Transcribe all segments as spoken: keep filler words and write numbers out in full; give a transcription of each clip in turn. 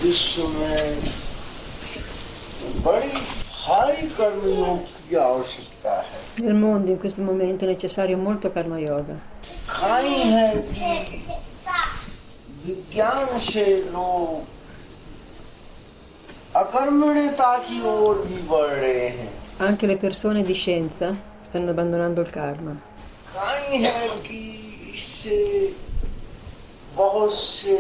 विश्व में बड़ी भारी कर्मयोग की आवश्यकता है। Nel mondo in questo momento è necessario molto karma yoga. कहीं है कि विज्ञान से लोग अकर्मण्यता की ओर भी बढ़ रहे हैं। Anche le persone di scienza stanno abbandonando il karma. कहीं है कि इससे बहुत से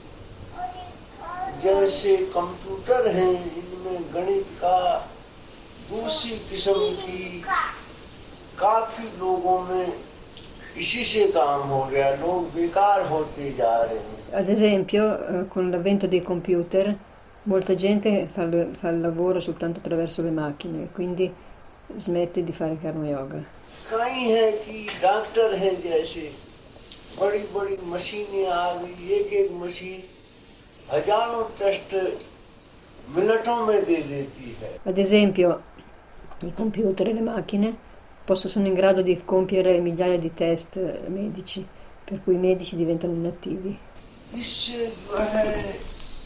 जैसे कंप्यूटर हैं, इनमें गणित का दूसरी किस्म की काफी लोगों में इसी से काम हो गया, लोग बेकार होते जा रहे हैं। Ad esempio, con l'avvento dei computer, molta gente fa il, fa il lavoro soltanto attraverso le macchine, quindi smette di fare karma yoga. कहीं है कि डॉक्टर हैं, जैसे बड़ी बड़ी मशीनें आ गई, एक एक मशीन हजारों टेस्ट मिनटों में दे देती है। Ad esempio, i computer e le macchine possono, sono in grado di compiere migliaia di test medici, per cui i medici diventano inattivi. इससे जो है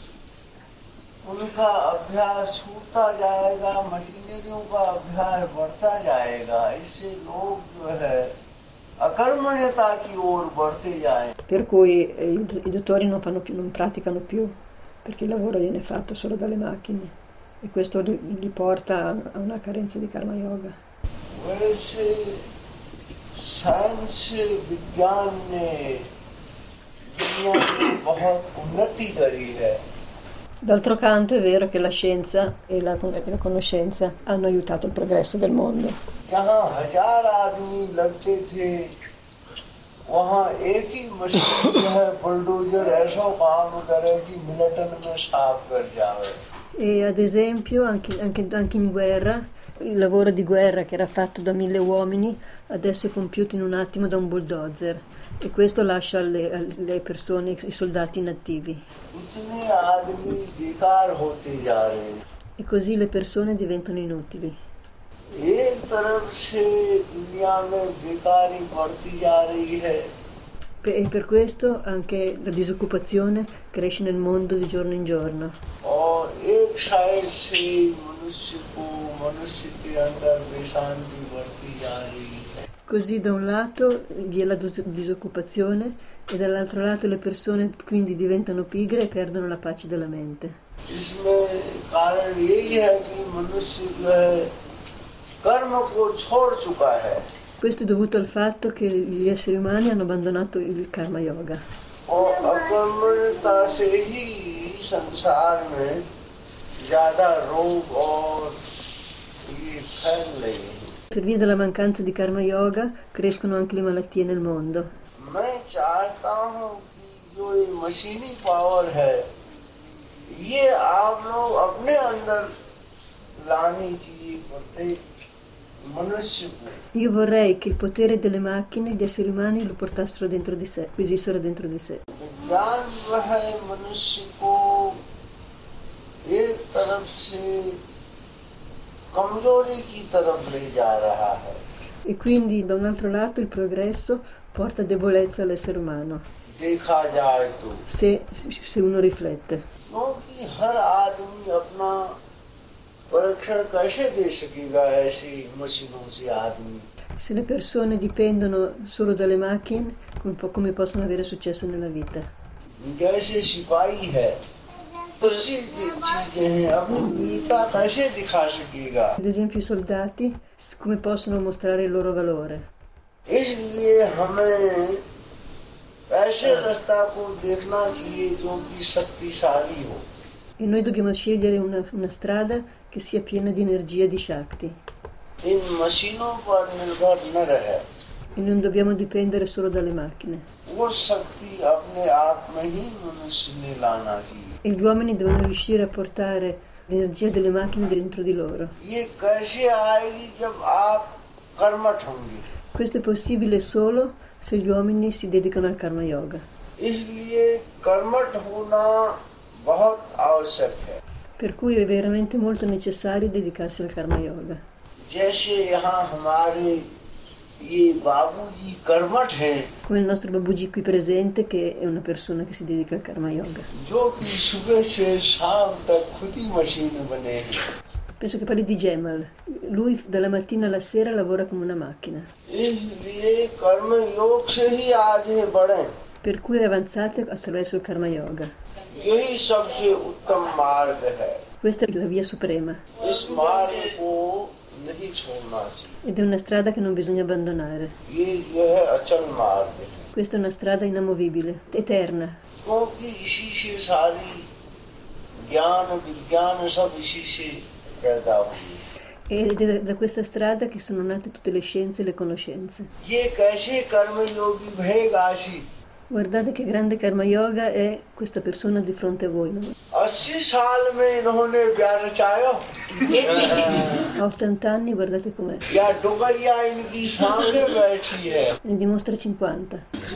उनका अभ्यास छूटता जाएगा, मशीनरियों का अभ्यास बढ़ता जाएगा, इससे लोग जो है अकर्मण्यता की ओर बढ़ते जाएं। Per cui eh, i, i dottori non, fanno più, non praticano più, perché il lavoro viene fatto solo dalle macchine e questo li, li porta a una carenza di karma yoga. वैसे science विज्ञान ने दुनिया में बहुत उन्नति करी है। D'altro canto è vero che la scienza e la, e la conoscenza hanno aiutato il progresso del mondo. जहाँ हजार आदमी लगते थे, वहाँ एक ही मशीन जो है बुलडोजर ऐसा काम करे कि मिनटन में साफ कर जावे। E ad esempio anche, anche, anche in guerra, il lavoro di guerra che era fatto da mille uomini adesso è compiuto in un attimo da un bulldozer e questo lascia alle, alle persone, i soldati inattivi. इतने आदमी बेकार होते जा रहे हैं। E così le persone diventano inutili. एक तरफ से दुनिया में बेकारी बढ़ती जा रही है, E per questo anche la disoccupazione cresce nel mondo di giorno in giorno. और एक साइड से मनुष्य को मनुष्य के अंदर बेशांति बढ़ती जा रही है। Così da un lato vi è la dis- disoccupazione e dall'altro lato le persone quindi diventano pigre e perdono la pace della mente. इसमें कारण यही है कि मनुष्य जो है कर्म को छोड़ चुका है Questo è dovuto al fatto che gli esseri umani hanno abbandonato il karma yoga. और अकर्मण्यता से ही संसार में ज्यादा रोग और ये फैल रहे हैं। Per via della mancanza di karma yoga crescono anche le malattie nel mondo. मैं चाहता हूँ कि जो ये मशीनी पावर है, ये आप लोग अपने अंदर लानी चाहिए प्रत्येक मनुष्य को। Io vorrei che il potere delle macchine gli esseri umani lo portassero dentro di sé, acquisissero dentro di sé. विज्ञान जो है मनुष्य को एक तरफ से कमजोरी की तरफ ले जा रहा है। E quindi da un altro lato il progresso porta debolezza all'essere umano, देखा जाए तो se, se uno riflette. क्योंकि हर आदमी अपना परीक्षण कैसे दे सकेगा ऐसी मशीनों से आदमी। Se le persone dipendono solo dalle macchine, come, po- come possono avere successo nella vita? जैसे सिपाही है, उसी चीजें हैं, अपनी वीरता कैसे दिखा सकेगा। Ad esempio i soldati, s- come possono mostrare il loro valore? इसलिए हमें ऐसे रास्ता को देखना चाहिए जो कि शक्तिशाली हो। E noi dobbiamo scegliere una, una strada che sia piena di energia di Shakti. इन मशीनों पर निर्भर न रहे, E non dobbiamo dipendere solo dalle macchine. वो शक्ति अपने आप में ही मनुष्य ने लाना चाहिए। E gli uomini devono riuscire a portare l'energia delle macchine dentro di loro. ये कैसे आएगी जब आप कर्मठ होंगे। Questo è possibile solo se gli uomini si dedicano al karma yoga. इसलिए कर्मठ होना बहुत आवश्यक है। Per cui è veramente molto necessario dedicarsi al karma yoga. जैसे यहाँ हमारे ये बाबूजी कर्मठ हैं, come il nostro Babuji qui presente, che è una persona che si dedica al karma yoga. जो कि सुबह से शाम तक खुद ही मशीन बने हैं। Penso che parli di Gemal. Lui dalla mattina alla sera lavora come una macchina. इसलिए कर्म योग से ही आगे बढ़े, Per cui avanzate attraverso il karma yoga. यही सबसे उत्तम मार्ग है। Questa è la via suprema इस मार्ग को नहीं छोड़ना चाहिए। ed è una strada che non bisogna abbandonare. ये जो है अचल मार्ग है, Questa è una strada inamovibile, eterna, क्योंकि इसी से सारी ज्ञान विज्ञान सब इसी से पैदा हुई। ed è da questa strada che sono nate tutte le scienze e le conoscenze. ये कैसे कर्म योगी भयगाशी Guardate che grande karma yoga è questa persona di fronte a voi. No? अस्सी साल में इन्होंने प्यार रचाया, A ottanta anni, guardate com'è. या डुगरिया इनकी सामने बैठी है। Ne dimostra cinquanta.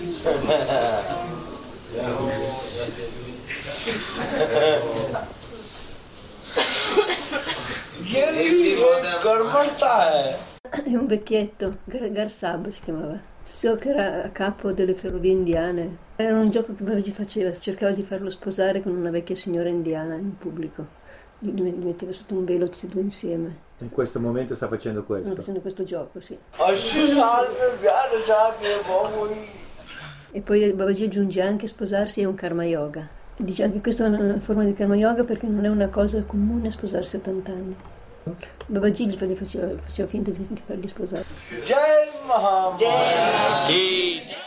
ये भी एक कर्मठता है। È un vecchietto, Gar- Garsab si chiamava. So che era a capo delle ferrovie indiane. Era un gioco che Babaji faceva, cercava di farlo sposare con una vecchia signora indiana in pubblico. Li li metteva sotto un velo tutti e due insieme. In questo momento sta facendo Stanno questo. facendo questo gioco, sì. अस्सी साल में प्यार रचा के बहु हुई। E poi Babaji aggiunge anche sposarsi è un karma yoga. Dice anche questa è una forma di karma yoga perché non è una cosa comune sposarsi a ottanta anni. Babaji gli fa- gli faceva, faceva finta di, di farli sposare. जय महामाया। जी